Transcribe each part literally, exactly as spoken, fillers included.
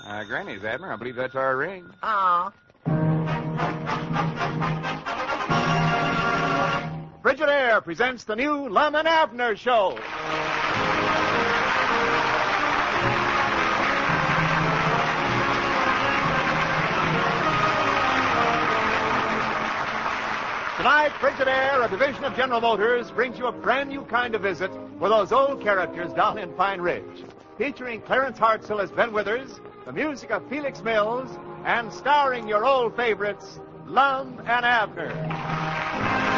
Uh, Granny's, Abner. I believe that's our ring. Ah. Frigidaire presents the new Lum and Abner Show. Tonight, Frigidaire, a division of General Motors, brings you a brand new kind of visit with those old characters down in Pine Ridge. Featuring Clarence Hartzell as Ben Withers, the music of Felix Mills, and starring your old favorites, Lum and Abner.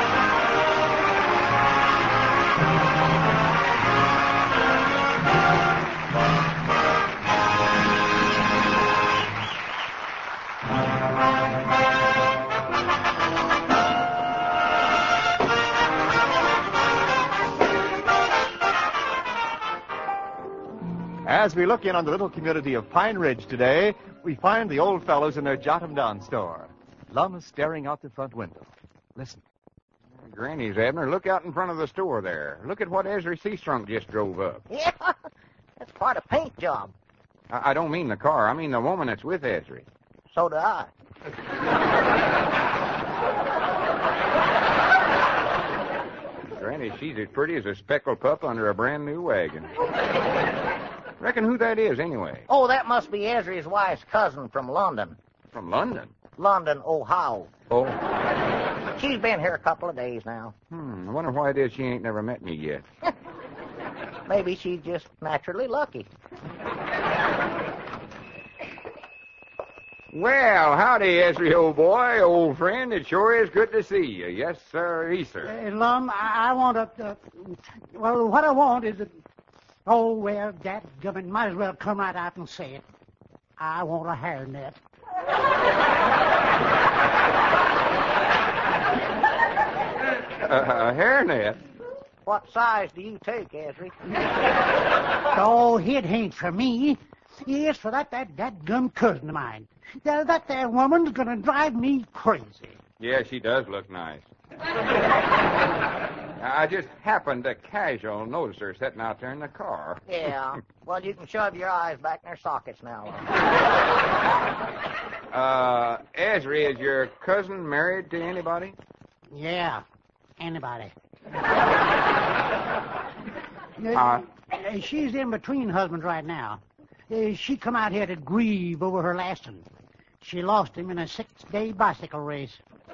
As we look in on the little community of Pine Ridge today, we find the old fellows in their Jot-em-Down store. Lum is staring out the front window. Listen. Granny's, Abner, look out in front of the store there. Look at what Ezra Seastrunk just drove up. Yeah, that's quite a paint job. I, I don't mean the car. I mean the woman that's with Ezra. So do I. Granny, she's as pretty as a speckled pup under a brand new wagon. Reckon who that is, anyway? Oh, that must be Ezra's wife's cousin from London. From London? London, Ohio. Oh. She's been here a couple of days now. Hmm, I wonder why it is she ain't never met me yet. Maybe she's just naturally lucky. Well, howdy, Ezra, old boy, old friend. It sure is good to see you. Yes, sir, yes, sir. Uh, Lum, I, I want to... Uh, well, what I want is... A, oh, well, dadgummit, might as well come right out and say it. I want a hairnet. Uh, a hairnet? What size do you take, Ezra? Oh, it ain't for me. It's for that, that, that gum cousin of mine. That, that there woman's going to drive me crazy. Yeah, she does look nice. I just happened to casual notice her sitting out there in the car. Yeah. Well, you can shove your eyes back in their sockets now. uh, Ezra, is your cousin married to anybody? Yeah, anybody. Uh, Uh, she's in between husbands right now. Uh, she come out here to grieve over her last one. She lost him in a six-day bicycle race.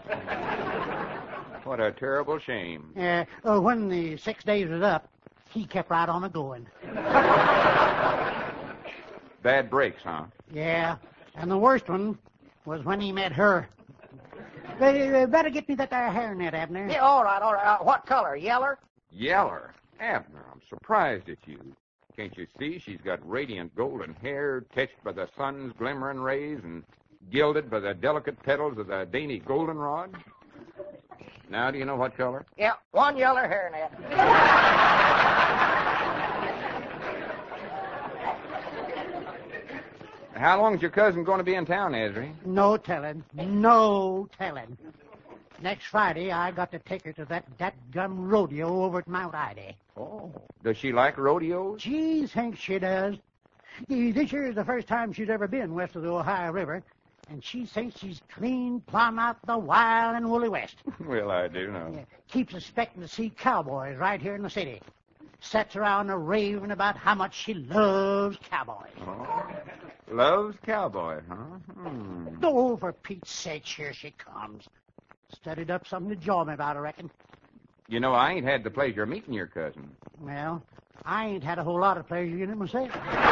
What a terrible shame. Uh, uh, when the six days was up, he kept right on a-going. Bad breaks, huh? Yeah, and the worst one was when he met her. Uh, uh, better get me that there hairnet, Abner. Yeah, all right, all right. Uh, what color? Yeller? Yeller? Abner, I'm surprised at you. Can't you see she's got radiant golden hair touched by the sun's glimmering rays and gilded by the delicate petals of the dainty goldenrod? Now, do you know what color? Yeah, one yeller hairnet. How long's your cousin going to be in town, Ezra? No telling. No telling. Next Friday, I got to take her to that, that gum rodeo over at Mount Ida. Oh. Does she like rodeos? Geez, think she does. This year is the first time she's ever been west of the Ohio River, and she thinks she's clean plumb out the wild and woolly west. Well, I do know. Yeah, keeps expecting to see cowboys right here in the city. Sits around a raving about how much she loves cowboys. Oh. Loves cowboy, huh? Hmm. Oh, for Pete's sake, here she comes. Studied up something to jaw me about, I reckon. You know, I ain't had the pleasure of meeting your cousin. Well, I ain't had a whole lot of pleasure in it myself.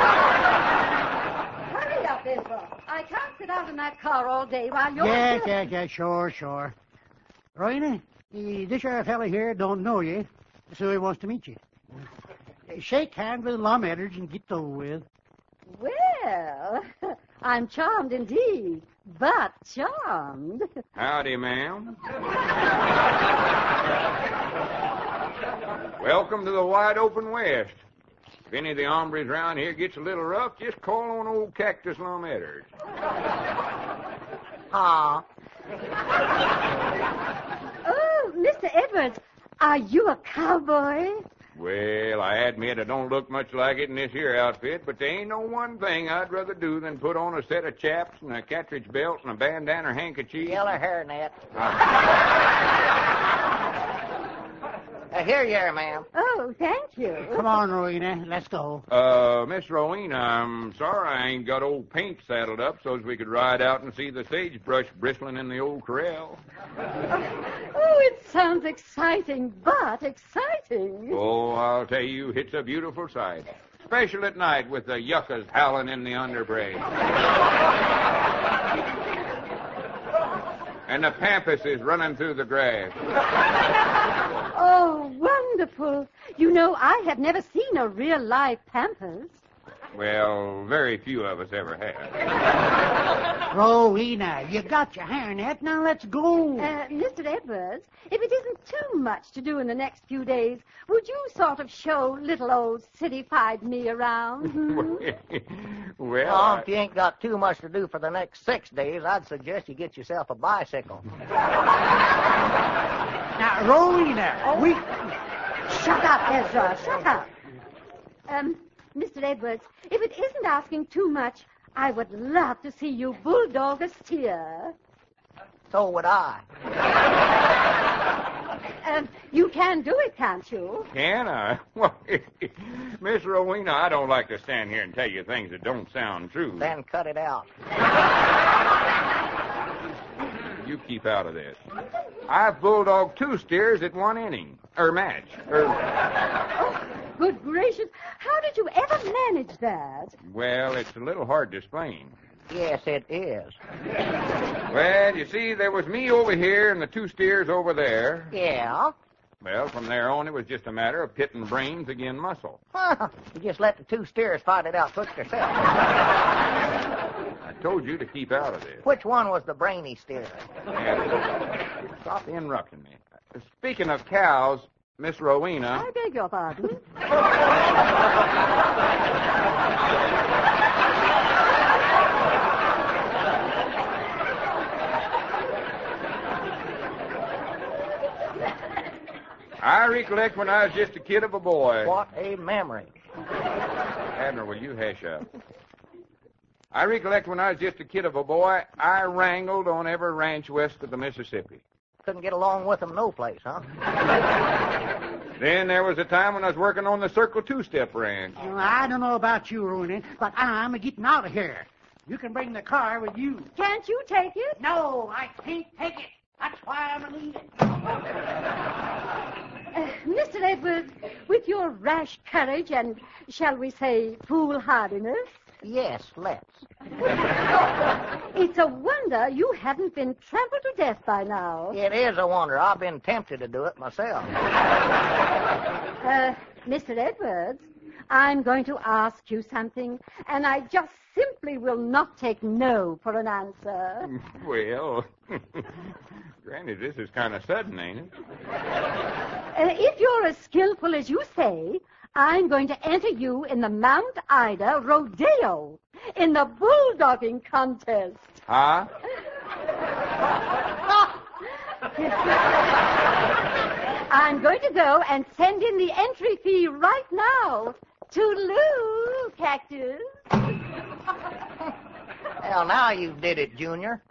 Hurry up, Israel. I can't sit out in that car all day while you're... Yeah, yeah, yeah, sure, sure. Rowena, eh, this here fella here don't know you, so he wants to meet you. Eh, Shake hands with Lum Edders and get over with. Well, I'm charmed indeed, but charmed. Howdy, ma'am. Welcome to the wide open West. If any of the hombres around here gets a little rough, just call on old Cactus Lum Edders. Ah. Oh, Mister Edwards, are you a cowboy? Well, I admit I don't look much like it in this here outfit, but there ain't no one thing I'd rather do than put on a set of chaps and a cartridge belt and a bandana handkerchief. Yellow hairnet. Uh, here you are, ma'am. Oh, thank you. Come on, Rowena. Let's go. Uh, Miss Rowena, I'm sorry I ain't got old Pink saddled up so as we could ride out and see the sagebrush bristling in the old corral. Oh, it sounds exciting, but exciting. Oh, I'll tell you, it's a beautiful sight. Especially at night with the yuccas howling in the underbrush. And the pampas is running through the grass. Oh, wonderful. You know, I have never seen a real live pampas. Well, very few of us ever have. Rowena, you got your hairnet. Now let's go. Uh, Mister Edwards, if it isn't too much to do in the next few days, would you sort of show little old city-fied me around? Hmm? Well, Well, I- if you ain't got too much to do for the next six days, I'd suggest you get yourself a bicycle. Now, Rowena, we... Shut up, Ezra. Shut up. Um, Mister Edwards, if it isn't asking too much, I would love to see you bulldog a steer. So would I. Um, you can do it, can't you? Can I? Well, Miss Rowena, I don't like to stand here and tell you things that don't sound true. Then cut it out. You keep out of this. I've bulldogged two steers at one inning. Or match. Or, Oh, good gracious. How did you ever manage that? well, it's a little hard to explain. Yes, it is. Well, you see, there was me over here and the two steers over there. Yeah? Well, from there on, it was just a matter of pitting brains against muscle. Huh. You just let the two steers fight it out twixt yourself. I told you to keep out of this. Which one was the brainy steer? Yeah. Stop interrupting me. Speaking of cows, Miss Rowena. I beg your pardon. I recollect when I was just a kid of a boy. What a memory. Abner, will you hush up? I recollect when I was just a kid of a boy, I wrangled on every ranch west of the Mississippi. Couldn't get along with them no place, huh? Then there was a time when I was working on the Circle Two-Step Ranch. Well, I don't know about you, Rowena, but I'm getting out of here. You can bring the car with you. Can't you take it? No, I can't take it. That's why I'm leaving. Uh, Mister Edwards, with your rash courage and, shall we say, foolhardiness, Yes, let's. it's a wonder you haven't been trampled to death by now. It is a wonder. I've been tempted to do it myself. Uh, Mister Edwards, I'm going to ask you something, and I just simply will not take no for an answer. Well, granted, this is kind of sudden, ain't it? Uh, if you're as skillful as you say, I'm going to enter you in the Mount Ida Rodeo in the bulldogging contest. Huh? I'm going to go and send in the entry fee right now. Toodaloo, Cactus. Well, now you did it, Junior.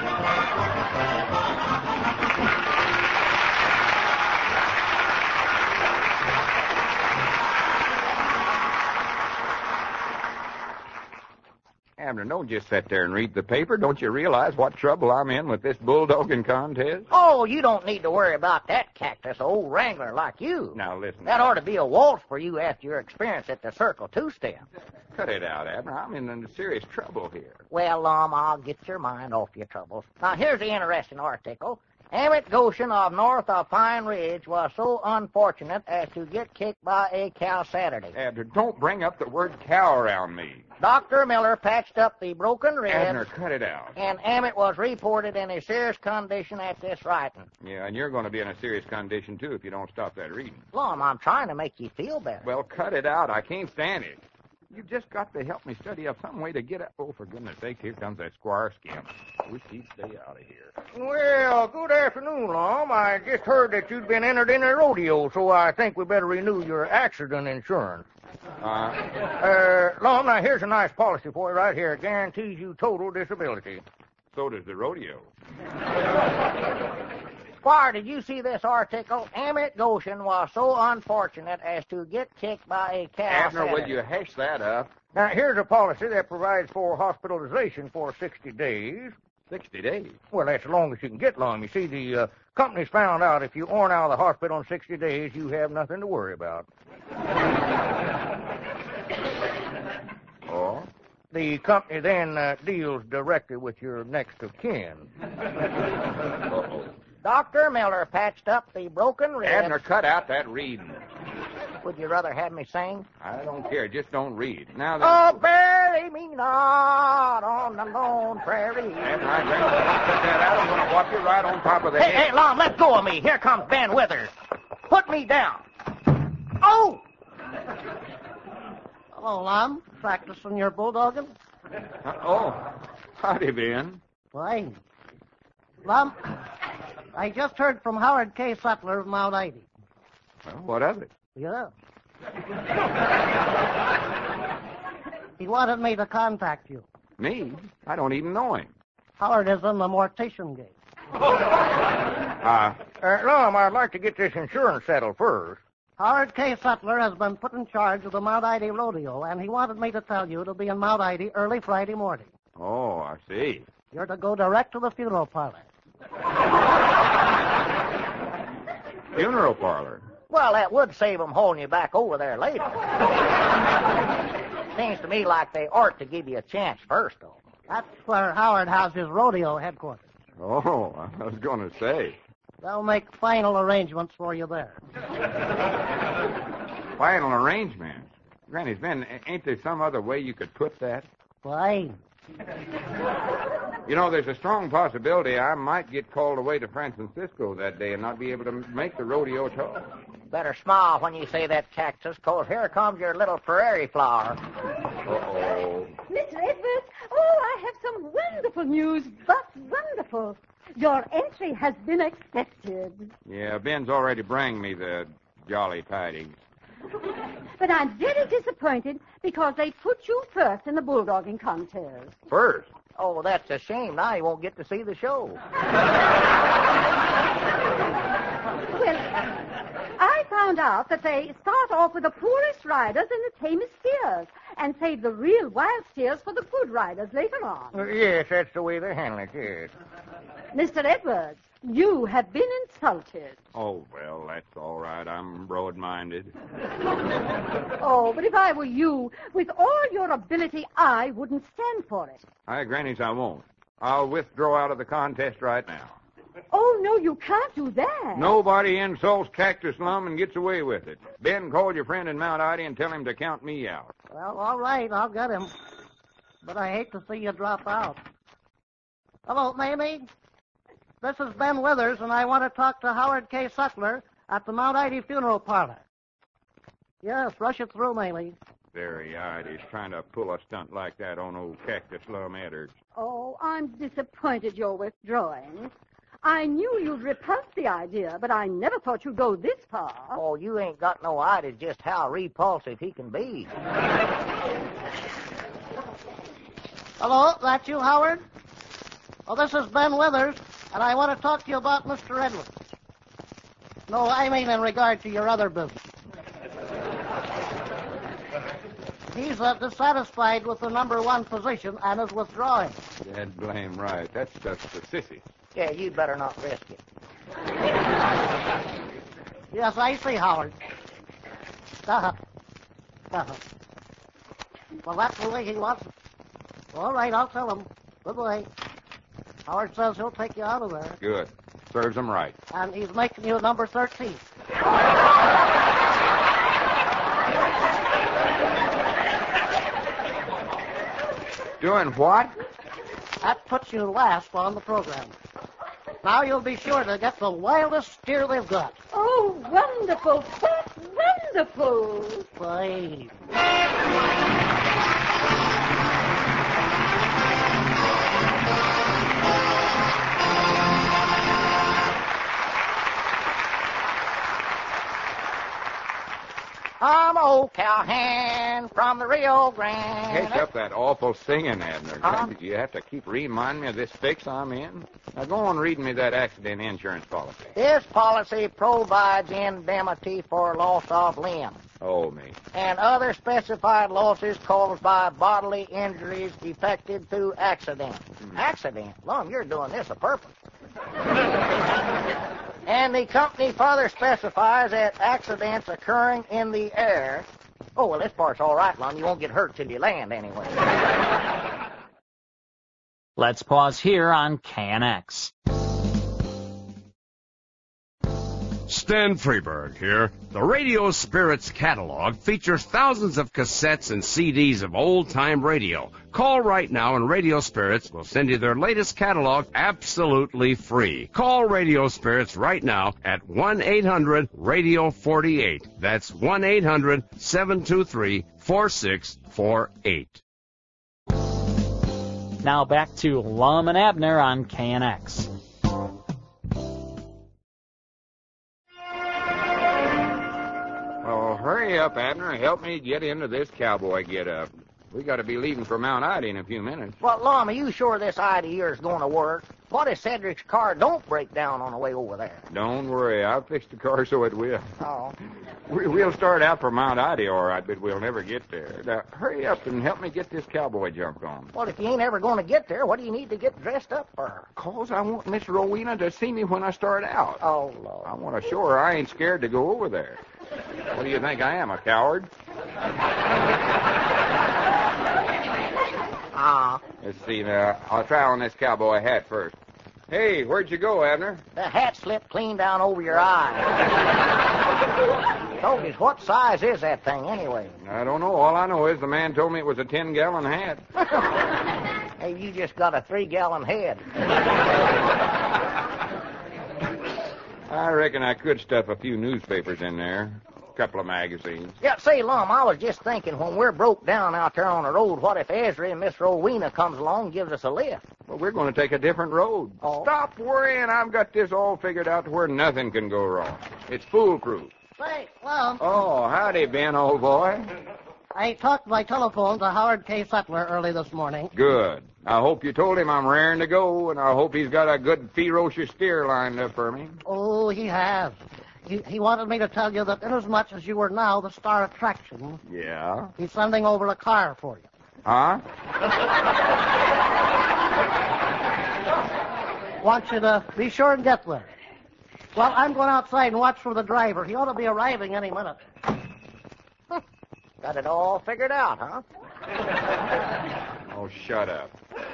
Abner, don't just sit there and read the paper. Don't you realize what trouble I'm in with this bulldogging contest? Oh, you don't need to worry about that, Cactus, old wrangler like you. Now, listen. That ought to be a waltz for you after your experience at the Circle Two-Step. Cut it out, Abner. I'm in serious trouble here. Well, um, I'll get your mind off your troubles. Now, here's the interesting article. Emmett Goshen of north of Pine Ridge was so unfortunate as to get kicked by a cow Saturday. Abner, don't bring up the word cow around me. Doctor Miller patched up the broken rib, Abner, cut it out. and Emmett was reported in a serious condition at this writing. Yeah, and you're going to be in a serious condition, too, if you don't stop that reading. Lum, I'm trying to make you feel better. Well, cut it out. I can't stand it. You just got to help me study up some way to get up. Oh, for goodness sake, here comes that squire scamp. Wish he'd stay out of here. Well, good afternoon, Lum. I just heard that you'd been entered in a rodeo, so I think we better renew your accident insurance. Uh, Uh, Lum, now here's a nice policy for you right here. It guarantees you total disability. so does the rodeo. Squire, did you see this article? Emmett Goshen was so unfortunate as to get kicked by a cow. Abner, will Saturday. you hash that up? Now, here's a policy that provides for hospitalization for sixty days. Sixty days. Well, that's as long as you can get long. You see, the uh, company's found out if you aren't out of the hospital in sixty days, you have nothing to worry about. Oh? The company then uh, deals directly with your next of kin. Uh-oh. Doctor Miller patched up the broken rib. Abner, cut out that reading. Would you rather have me sing? I don't care. Just don't read. Now then. Oh, bury me not on the lone prairie. Abner, I reckon if you don't cut that out, I'm going to whop you right on top of the Hey, head. hey, Lon, let go of me. Here comes Ben Withers. Put me down. Oh! Hello, Lum. Practicing your bulldogging? Uh, oh, howdy, Ben. Fine. Lum, I just heard from Howard K. Sutler of Mount Ida. Well, what of it? Yeah. He wanted me to contact you. Me? I don't even know him. Howard is in the mortician game. Uh, Uh, Lum, I'd like to get this insurance settled first. Howard K. Sutler has been put in charge of the Mount Ida Rodeo, and he wanted me to tell you to be in Mount Ida early Friday morning. oh, I see. You're to go direct to the funeral parlor. Funeral parlor. Well, that would save them hauling you back over there later. Seems to me like they ought to give you a chance first, though. That's where Howard has his rodeo headquarters. Oh, I was going to say. They'll make final arrangements for you there. Final arrangement. Granny's Ben, ain't there some other way you could put that? Fine. You know, there's a strong possibility I might get called away to San Francisco that day and not be able to make the rodeo at all. Better smile when you say that, Cactus, 'cause here comes your little prairie flower. Uh-oh. Mister Edwards, oh, I have some wonderful news, but wonderful. Your entry has been accepted. Yeah, Ben's already bring me the jolly tidings. But I'm very disappointed because they put you first in the bulldogging contest. First? Oh, that's a shame. Now you won't get to see the show. Well, I found out that they start off with the poorest riders and the tamest steers and save the real wild steers for the good riders later on. Uh, yes, that's the way they handle it, yes. Mister Edwards, you have been insulted. Oh, well, that's all right. I'm broad-minded. Oh, but if I were you, with all your ability, I wouldn't stand for it. Hi, Grannies, I won't. I'll withdraw out of the contest right now. Oh, no, you can't do that. Nobody insults Cactus Lum and gets away with it. Ben, call your friend in Mount Ida and tell him to count me out. Well, all right, I'll get him. But I hate to see you drop out. Hello, Mamie. This is Ben Withers, and I want to talk to Howard K. Sutler at the Mount Ida Funeral Parlor. Yes, rush it through, Mamie. Very odd. He's trying to pull a stunt like that on old Cactus Lum Edwards. Oh, I'm disappointed you're withdrawing. I knew you'd repulse the idea, but I never thought you'd go this far. Oh, you ain't got no idea just how repulsive he can be. Hello, that you, Howard? Oh, this is Ben Withers, and I want to talk to you about Mister Edwards. No, I mean in regard to your other business. He's uh, dissatisfied with the number one position and is withdrawing. Dad blame right. That's just for sissies. Yeah, you'd better not risk it. Yes, I see, Howard. Uh-huh. Uh-huh. Well, that's the way he wants it. All right, I'll tell him. Good boy. Howard says he'll take you out of there. Good. Serves him right. And he's making you number thirteen. Doing what? That puts you last on the program. Now you'll be sure to get the wildest steer they've got. Oh, wonderful. That's wonderful. Fine. I'm old cowhand from the Rio Grande. Catch up that awful singing, Abner. Huh? You have to keep reminding me of this fix I'm in. Now go on reading me that accident insurance policy. This policy provides indemnity for loss of limb Oh, me. and other specified losses caused by bodily injuries defected through accident. Accident? Lum, you're doing this a purpose. And the company further specifies that accidents occurring in the air. Oh, well, this part's all right, Lum. You won't get hurt till you land anyway. Let's pause here on K N X. Stan Freeberg here. The Radio Spirits catalog features thousands of cassettes and C Ds of old-time radio. Call right now and Radio Spirits will send you their latest catalog absolutely free. Call Radio Spirits right now at one eight hundred radio forty-eight. That's one eight hundred seven two three four six four eight. Now back to Lum and Abner on K N X. Oh, hurry up, Abner. Help me get into this cowboy get-up. We got to be leaving for Mount Ida in a few minutes. Well, Lum, are you sure this Ida here is going to work? What if Cedric's car don't break down on the way over there? Don't worry. I'll fix the car so it will. Oh. We- We'll start out for Mount Ida, all right, but we'll never get there. Now, hurry up and help me get this cowboy jump on. Well, if you ain't ever going to get there, what do you need to get dressed up for? Cause I want Miss Rowena to see me when I start out. Oh, Lord. I want to show her I ain't scared to go over there. What do you think I am, a coward? Ah, Let's see now. I'll try on this cowboy hat first. Hey, where'd you go, Abner? the hat slipped clean down over your eye. Togies, what size is that thing anyway? I don't know. All I know is the man told me it was a ten-gallon hat. Hey, you just got a three-gallon head. I reckon I could stuff a few newspapers in there. A couple of magazines. Yeah, say, Lum, I was just thinking when we're broke down out there on the road, what if Ezra and Miss Rowena comes along and gives us a lift? Well, we're going to take a different road. Oh. Stop worrying. I've got this all figured out to where nothing can go wrong. It's foolproof. Say, Lum, Oh, howdy, Ben, old boy. I talked by telephone to Howard K. Sutler early this morning. Good. I hope you told him I'm raring to go, and I hope he's got a good ferocious steer lined up for me. Oh, he has. He, he wanted me to tell you that inasmuch as you are now the star attraction, Yeah? he's sending over a car for you. Huh? Want you to be sure and get there. Well, I'm going outside and watch for the driver. He ought to be arriving any minute. Got it all figured out, huh? Oh, shut up.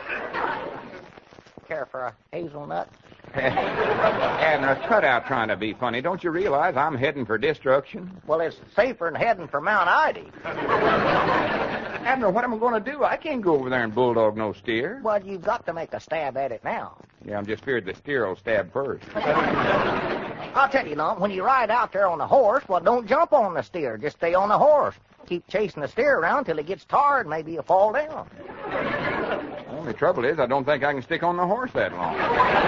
Care for a hazelnut? Abner, cut out trying to be funny. Don't you realize I'm heading for destruction? Well, it's safer than heading for Mount Ida. Abner, what am I going to do? I can't go over there and bulldog no steer. Well, you've got to make a stab at it now. Yeah, I'm just feared the steer will stab first. I'll tell you, Lum, when you ride out there on the horse, well, don't jump on the steer. Just stay on the horse. Keep chasing the steer around till it gets tired. Maybe you'll fall down. Only trouble is I don't think I can stick on the horse that long.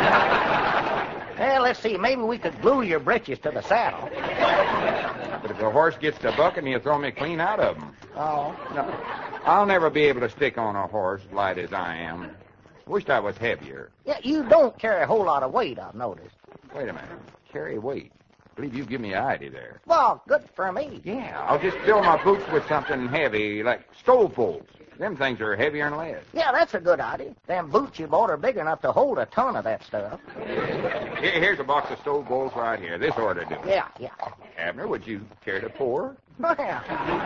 Well, let's see. Maybe we could glue your britches to the saddle. But if the horse gets to bucking, he'll throw me clean out of them. Oh. No, I'll never be able to stick on a horse light as I am. Wished I was heavier. Yeah, you don't carry a whole lot of weight, I've noticed. Wait a minute. Carry weight. I believe you give me an idea there. Well, good for me. Yeah, I'll just fill my boots with something heavy, like stove poles. Them things are heavier than lead. Yeah, that's a good idea. Them boots you bought are big enough to hold a ton of that stuff. Here, here's a box of stove bowls right here. This ought to do. Yeah, yeah. Abner, would you care to pour? Yeah.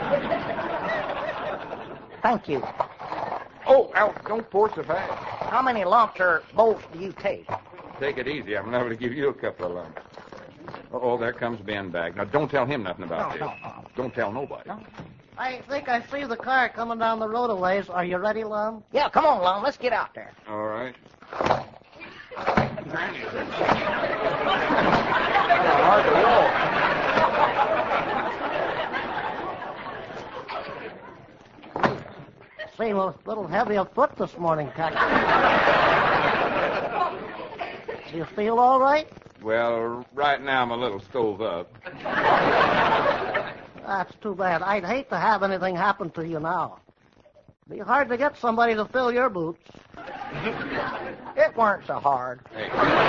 Thank you. Oh, ow, don't pour so fast. How many lumps or bolts do you take? Take it easy. I'm liable to give you a couple of lumps. Oh, there comes Ben back. Now, don't tell him nothing about No, this. no, no. Don't tell nobody. I think I see the car coming down the road a ways. Are you ready, Lum? Yeah, come on, Lum. Let's get out there. All right. Hard to walk. seem a little heavy of foot this morning, Cactus. Do you feel all right? Well, right now I'm a little stove up. That's too bad. I'd hate to have anything happen to you now. Be hard to get somebody to fill your boots. It weren't so hard. Hey.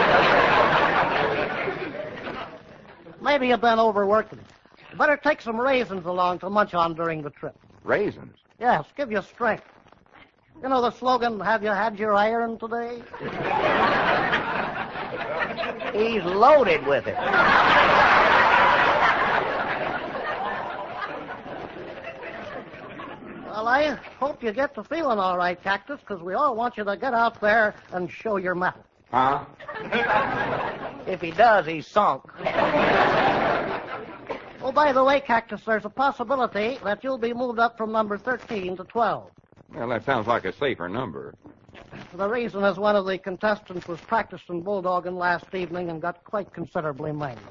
Maybe you've been overworking. You better take some raisins along to munch on during the trip. Raisins? Yes, give you strength. You know the slogan, have you had your iron today? He's loaded with it. Well, I hope you get to feeling all right, Cactus, because we all want you to get out there and show your mettle. Huh? If he does, he's sunk. Oh, by the way, Cactus, there's a possibility that you'll be moved up from number thirteen to twelve. Well, that sounds like a safer number. The reason is one of the contestants was practicing bulldogging last evening and got quite considerably mangled.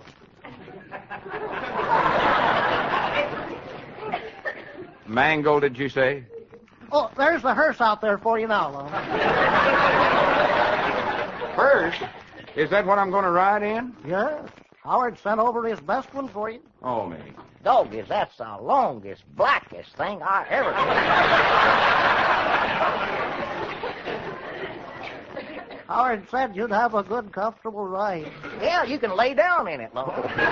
Mangled, did you say? Oh, there's the hearse out there for you now, Lon. Hearse? Is that what I'm going to ride in? Yes. Howard sent over his best one for you. Oh, me. Doggies, that's the longest, blackest thing I ever seen. Howard said you'd have a good, comfortable ride. Yeah, you can lay down in it, Lon.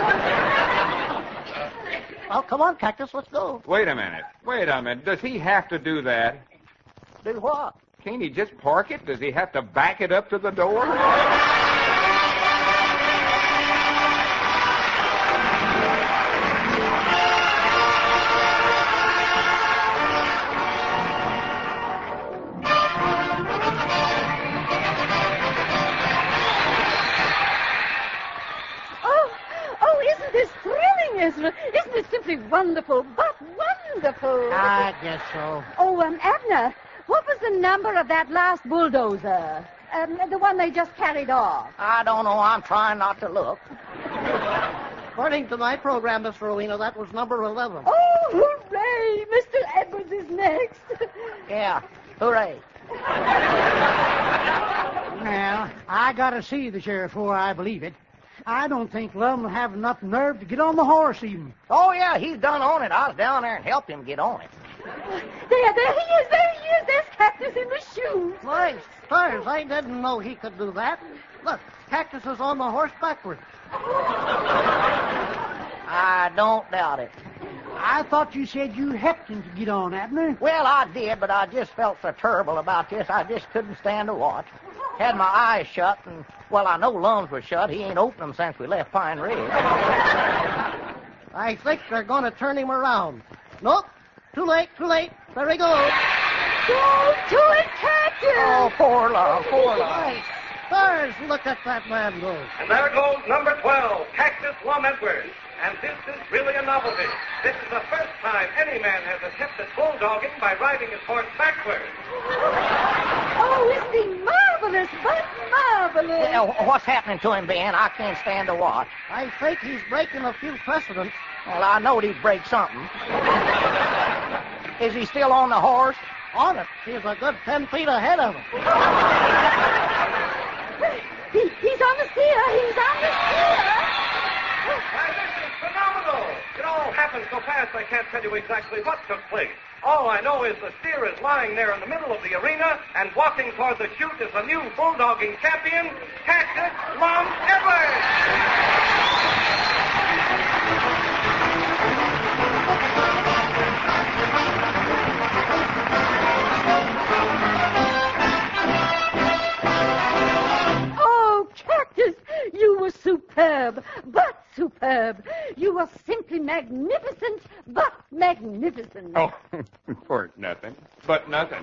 Well, come on, Cactus, let's go. Wait a minute. Wait a minute. Does he have to do that? Do what? Can't he just park it? Does he have to back it up to the door? Isn't it simply wonderful, but wonderful? I guess so. Oh, um, Abner, what was the number of that last bulldozer? Um, the one they just carried off. I don't know. I'm trying not to look. According to my program, Miss Rowena, that was number eleven. Oh, hooray! Mister Edwards is next. Yeah, hooray. Well, I gotta see the sheriff before I believe it. I don't think Lum will have enough nerve to get on the horse even. Oh, yeah, he's done on it. I was down there and helped him get on it. There, there he is, there he is. There's Cactus in the shoes. Why, stars, I didn't know he could do that. Look, Cactus is on the horse backwards. I don't doubt it. I thought you said you helped him to get on, Abner. Well, I did, but I just felt so terrible about this, I just couldn't stand to watch. Had my eyes shut, and, well, I know Lum's were shut. He ain't opened them since we left Pine Ridge. I think they're going to turn him around. Nope. Too late, too late. There he goes. Go to it, Cactus! Oh, poor Lum, poor Lum. Stars, look at that man go. And there goes number twelve, Cactus Lum Edwards. And this is really a novelty. This is the first time any man has attempted bulldogging by riding his horse backwards. Oh, isn't he marvelous, but marvelous? Well, what's happening to him, Ben? I can't stand to watch. I think he's breaking a few precedents. Well, I knowed he'd break something. Is he still on the horse? On it. He's a good ten feet ahead of him. He, he's on the steer. He's on the steer. Why, this is phenomenal. It all happened so fast I can't tell you exactly what took place. All I know is the steer is lying there in the middle of the arena, and walking toward the chute is the new bulldogging champion, Cactus Lum Edwards. Oh, Cactus, you were superb, but superb. You were simply magnificent, but magnificent. Oh, for nothing. But nothing.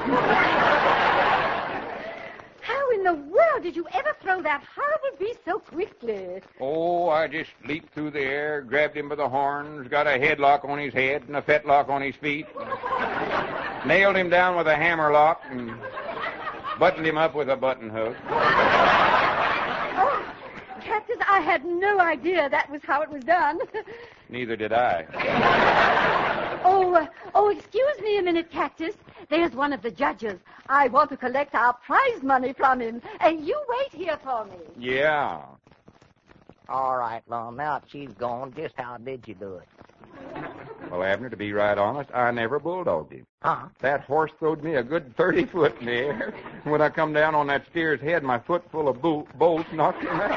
How in the world did you ever throw that horrible beast so quickly? Oh, I just leaped through the air, grabbed him by the horns, got a headlock on his head and a fetlock on his feet, nailed him down with a hammerlock, and buttoned him up with a button hook. Oh, Cactus, I had no idea that was how it was done. Neither did I. Oh, uh, oh, excuse me a minute, Cactus. There's one of the judges. I want to collect our prize money from him, and you wait here for me. Yeah. All right, Lum, now that she's gone, just how did you do it? Well, Abner, to be right honest, I never bulldogged him. Huh? That horse throwed me a good thirty foot in the air. When I come down on that steer's head, my foot full of bo- bolts knocked him out.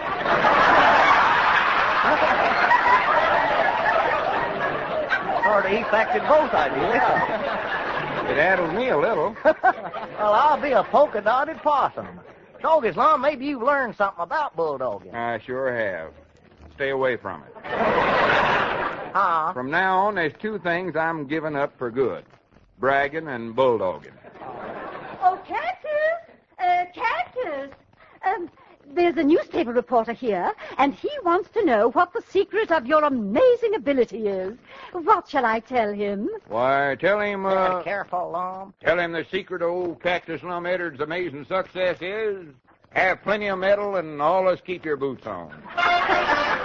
Sort of affected both ideas. It addled me a little. Well, I'll be a polka-dotted possum. Doggies, Lum, maybe you've learned something about bulldogging. I sure have. Stay away from it. Huh? From now on, there's two things I'm giving up for good. Bragging and bulldogging. Oh, Cactus! Uh, Cactus! Um, there's a newspaper reporter here, and he wants to know what the secret of your amazing ability is. What shall I tell him? Why, tell him, uh... Uh, careful, Lum. Tell him the secret of old Cactus Lum Eddard's amazing success is have plenty of metal and always keep your boots on.